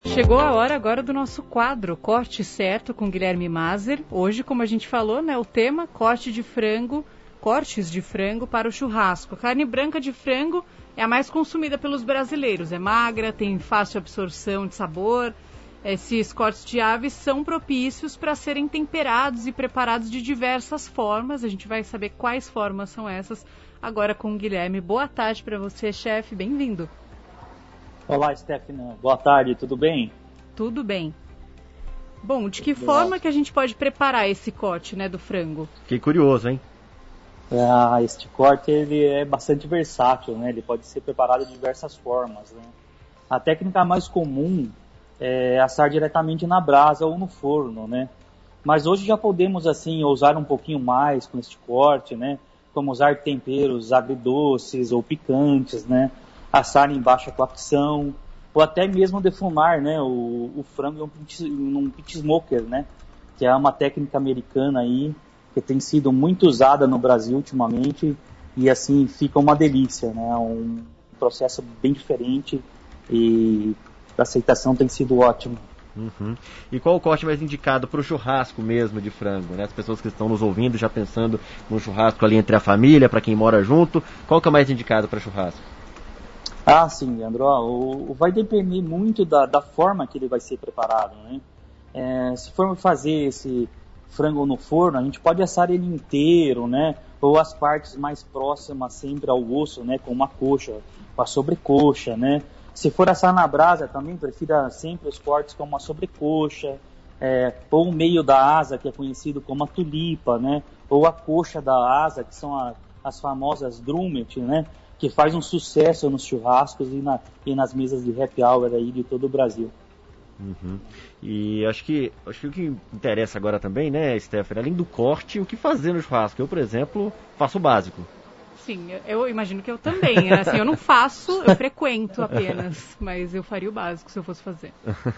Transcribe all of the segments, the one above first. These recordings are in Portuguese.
Chegou a hora agora do nosso quadro Corte Certo com Guilherme Maser. Hoje, como a gente falou, né, o tema cortes de frango para o churrasco. A carne branca de frango é a mais consumida pelos brasileiros. É magra, tem fácil absorção de sabor. Esses cortes de aves são propícios para serem temperados e preparados de diversas formas. A gente vai saber quais formas são essas agora com o Guilherme. Boa tarde para você, chefe. Bem-vindo. Olá, Stephanie. Boa tarde, tudo bem? Tudo bem. Bom, de que forma que a gente pode preparar esse corte, né, do frango? Fiquei curioso, hein? Este corte ele é bastante versátil, né? Ele pode ser preparado de diversas formas, né? A técnica mais comum é assar diretamente na brasa ou no forno, né? Mas hoje já podemos, assim, usar um pouquinho mais com este corte, né? Como usar temperos agridoces ou picantes, né? Assar em baixa cocção, ou até mesmo defumar, né, o frango num pit smoker, né, que é uma técnica americana aí, que tem sido muito usada no Brasil ultimamente, e assim fica uma delícia, né, um processo bem diferente, e a aceitação tem sido ótima. Uhum. E qual o corte mais indicado para o churrasco mesmo de frango, né? As pessoas que estão nos ouvindo já pensando no churrasco ali entre a família, para quem mora junto, qual que é mais indicado para churrasco? Sim, Leandro, vai depender muito da forma que ele vai ser preparado, né? Se for fazer esse frango no forno, a gente pode assar ele inteiro, né? Ou as partes mais próximas sempre ao osso, né? Como a coxa, a sobrecoxa, né? Se for assar na brasa, também prefira sempre os cortes como a sobrecoxa, ou o meio da asa, que é conhecido como a tulipa, né? Ou a coxa da asa, que são as famosas grummet, né? Que faz um sucesso nos churrascos e nas mesas de happy hour aí de todo o Brasil. Uhum. E acho que o que interessa agora também, né, Stephanie, além do corte, o que fazer no churrasco? Eu, por exemplo, faço o básico. Sim, eu imagino que eu também, né? Assim, eu não faço, eu frequento apenas, mas eu faria o básico se eu fosse fazer.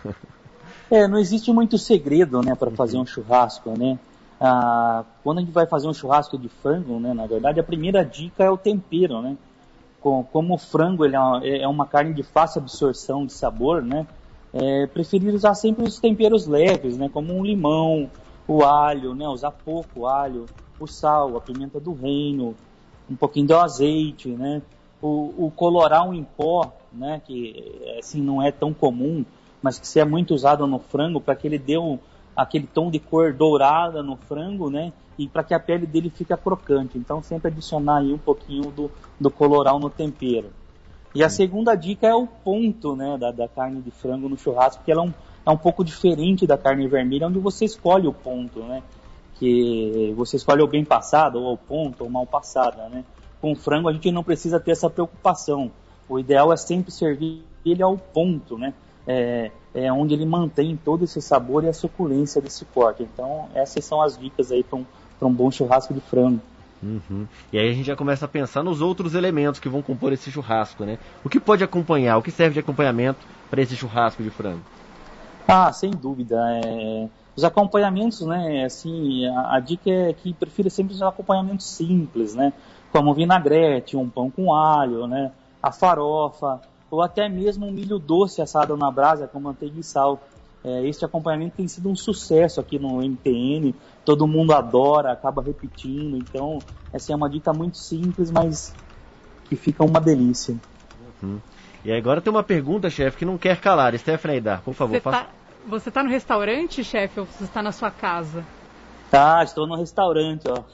Não existe muito segredo, né, para fazer um churrasco, né? Quando a gente vai fazer um churrasco de frango, né, na verdade, a primeira dica é o tempero, né? Como o frango ele é uma carne de fácil absorção de sabor, né? Preferir usar sempre os temperos leves, né? Como um limão, o alho, né? Usar pouco alho, o sal, a pimenta do reino, um pouquinho de azeite, né? O colorau em pó, né? Que assim não é tão comum, mas que é muito usado no frango para que ele dê aquele tom de cor dourada no frango, né? E para que a pele dele fique crocante. Então sempre adicionar aí um pouquinho do colorau no tempero. E a segunda dica é o ponto, né, da carne de frango no churrasco, porque ela é um pouco diferente da carne vermelha, onde você escolhe o ponto, né? Que você escolhe ou bem passada, ou ao ponto, ou mal passada, né? Com o frango a gente não precisa ter essa preocupação. O ideal é sempre servir ele ao ponto, né? Onde ele mantém todo esse sabor e a suculência desse corte. Então essas são as dicas aí para um bom churrasco de frango. Uhum. E aí a gente já começa a pensar nos outros elementos que vão compor esse churrasco, né? O que pode acompanhar, o que serve de acompanhamento para esse churrasco de frango? Sem dúvida. Os acompanhamentos, né? Assim, a dica é que prefira sempre os acompanhamentos simples, né? Como o vinagrete, um pão com alho, né? A farofa, ou até mesmo um milho doce assado na brasa com manteiga e sal. Este acompanhamento tem sido um sucesso aqui no MTN, todo mundo adora, acaba repetindo, então essa é uma dica muito simples, mas que fica uma delícia. Uhum. E agora tem uma pergunta, chefe, que não quer calar. Stephanie Aidar, por favor. Você tá no restaurante, chefe, ou você está na sua casa? Estou no restaurante, ó.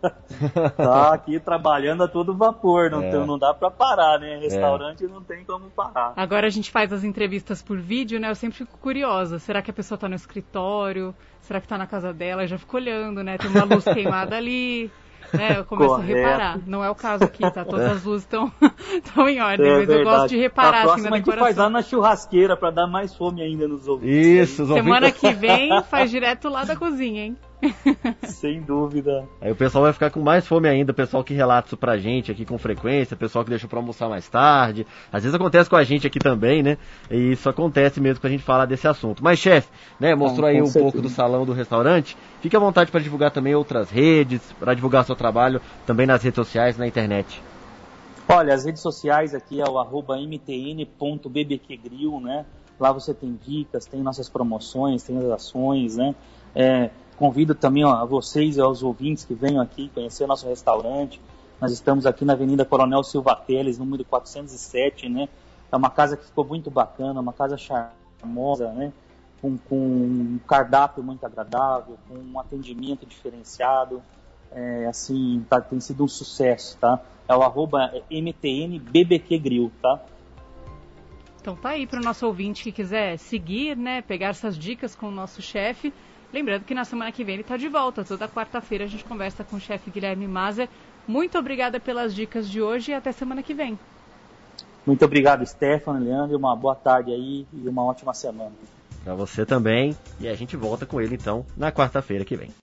Aqui trabalhando a todo vapor, não dá pra parar, né? Restaurante não tem como parar. Agora a gente faz as entrevistas por vídeo, né? Eu sempre fico curiosa. Será que a pessoa tá no escritório? Será que tá na casa dela? Eu já fico olhando, né? Tem uma luz queimada ali, né? Eu começo a reparar. Não é o caso aqui, tá? Todas as luzes estão em ordem, mas verdade. Eu gosto de reparar assim na decoração. A gente faz lá na churrasqueira pra dar mais fome ainda nos ouvintes. Isso, semana que vem faz direto lá da cozinha, hein? Sem dúvida. Aí o pessoal vai ficar com mais fome ainda, o pessoal que relata isso pra gente aqui com frequência, o pessoal que deixou pra almoçar mais tarde. Às vezes acontece com a gente aqui também, né? E isso acontece mesmo quando a gente fala desse assunto. Mas, chefe, né, mostrou aí um pouco do salão do restaurante. Fique à vontade para divulgar também outras redes, para divulgar seu trabalho também nas redes sociais, na internet. Olha, as redes sociais aqui é o @mtn.bbqgrill, né? Lá você tem dicas, tem nossas promoções, tem as ações, né? Convido também a vocês e aos ouvintes que venham aqui conhecer o nosso restaurante. Nós estamos aqui na Avenida Coronel Silva Teles, número 407, né? É uma casa que ficou muito bacana, uma casa charmosa, né? Com um cardápio muito agradável, com um atendimento diferenciado. Tem sido um sucesso, tá? É o @MTNBBQGrill, tá? Então tá aí para o nosso ouvinte que quiser seguir, né? Pegar essas dicas com o nosso chefe. Lembrando que na semana que vem ele está de volta. Toda quarta-feira a gente conversa com o chefe Guilherme Maser. Muito obrigada pelas dicas de hoje e até semana que vem. Muito obrigado, Stefano, Leandro. Uma boa tarde aí e uma ótima semana. Para você também. E a gente volta com ele então na quarta-feira que vem.